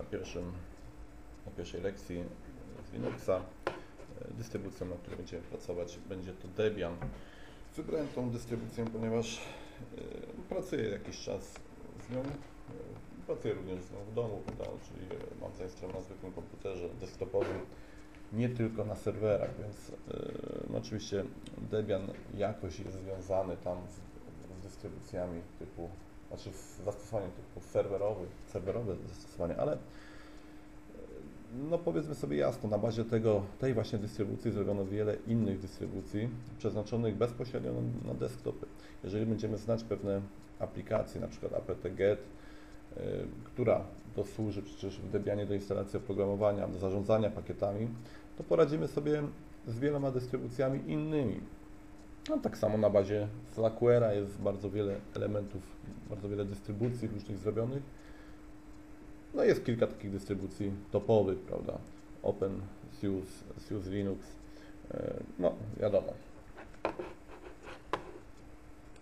na pierwszej lekcji z Linuxa. Dystrybucją, na której będziemy pracować, będzie to Debian. Wybrałem tą dystrybucję, ponieważ pracuję jakiś czas z nią. Pracuję również z nią w domu, czyli mam zainstalowaną na zwykłym komputerze desktopowym, nie tylko na serwerach, więc no oczywiście Debian jakoś jest związany tam z dystrybucjami typu, znaczy z zastosowaniem typu serwerowe zastosowania, ale no powiedzmy sobie jasno, na bazie tej właśnie dystrybucji zrobiono wiele innych dystrybucji przeznaczonych bezpośrednio na desktopy. Jeżeli będziemy znać pewne aplikacje, na przykład apt-get, która służy przecież w Debianie do instalacji oprogramowania, do zarządzania pakietami, to poradzimy sobie z wieloma dystrybucjami innymi. No, tak samo na bazie Slackwarea jest bardzo wiele elementów, bardzo wiele dystrybucji różnych zrobionych. No jest kilka takich dystrybucji topowych, prawda? OpenSUSE, SUSE Linux, no wiadomo.